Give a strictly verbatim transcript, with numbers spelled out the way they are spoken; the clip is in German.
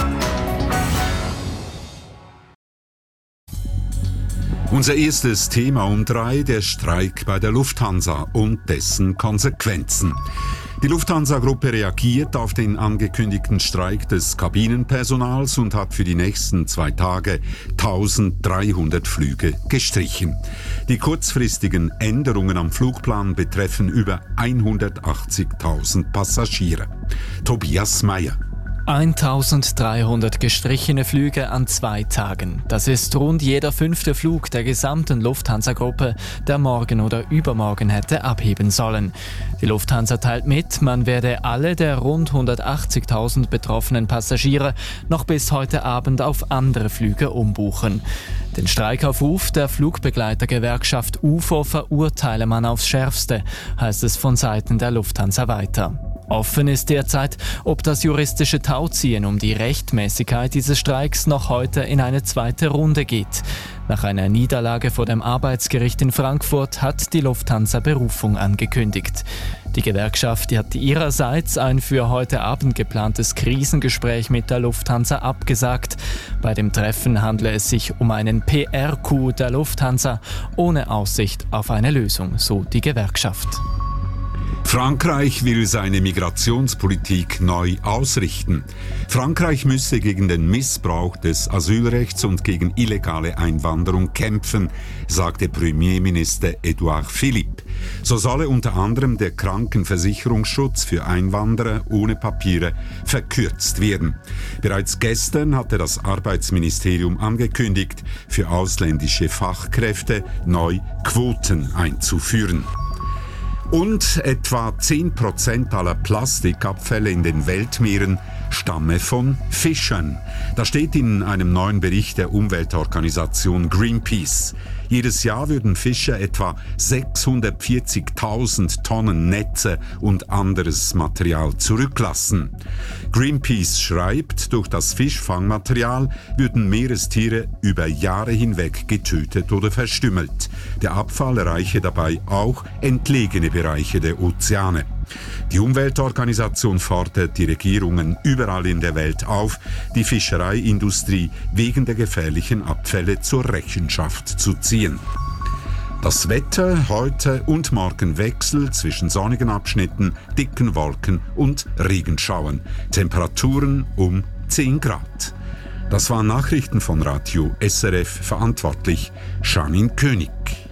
Unser erstes Thema um drei, der Streik bei der Lufthansa und dessen Konsequenzen. Die Lufthansa-Gruppe reagiert auf den angekündigten Streik des Kabinenpersonals und hat für die nächsten zwei Tage eintausenddreihundert Flüge gestrichen. Die kurzfristigen Änderungen am Flugplan betreffen über hundertachtzigtausend Passagiere. Tobias Meyer. eintausenddreihundert gestrichene Flüge an zwei Tagen. Das ist rund jeder fünfte Flug der gesamten Lufthansa-Gruppe, der morgen oder übermorgen hätte abheben sollen. Die Lufthansa teilt mit, man werde alle der rund hundertachtzigtausend betroffenen Passagiere noch bis heute Abend auf andere Flüge umbuchen. Den Streikaufruf der Flugbegleitergewerkschaft U F O verurteile man aufs Schärfste, heißt es von Seiten der Lufthansa weiter. Offen ist derzeit, ob das juristische Tauziehen um die Rechtmäßigkeit dieses Streiks noch heute in eine zweite Runde geht. Nach einer Niederlage vor dem Arbeitsgericht in Frankfurt hat die Lufthansa Berufung angekündigt. Die Gewerkschaft die hat ihrerseits ein für heute Abend geplantes Krisengespräch mit der Lufthansa abgesagt. Bei dem Treffen handle es sich um einen P R-Coup der Lufthansa ohne Aussicht auf eine Lösung, so die Gewerkschaft. Frankreich will seine Migrationspolitik neu ausrichten. Frankreich müsse gegen den Missbrauch des Asylrechts und gegen illegale Einwanderung kämpfen, sagte Premierminister Edouard Philippe. So solle unter anderem der Krankenversicherungsschutz für Einwanderer ohne Papiere verkürzt werden. Bereits gestern hatte das Arbeitsministerium angekündigt, für ausländische Fachkräfte neu Quoten einzuführen. Und etwa zehn Prozent aller Plastikabfälle in den Weltmeeren stamme von Fischern. Das steht in einem neuen Bericht der Umweltorganisation Greenpeace. Jedes Jahr würden Fischer etwa sechshundertvierzigtausend Tonnen Netze und anderes Material zurücklassen. Greenpeace schreibt, durch das Fischfangmaterial würden Meerestiere über Jahre hinweg getötet oder verstümmelt. Der Abfall erreiche dabei auch entlegene Bereiche der Ozeane. Die Umweltorganisation fordert die Regierungen überall in der Welt auf, die Fischereiindustrie wegen der gefährlichen Abfälle zur Rechenschaft zu ziehen. Das Wetter heute und morgen wechselt zwischen sonnigen Abschnitten, dicken Wolken und Regenschauern. Temperaturen um zehn Grad. Das waren Nachrichten von Radio S R F, verantwortlich Janine König.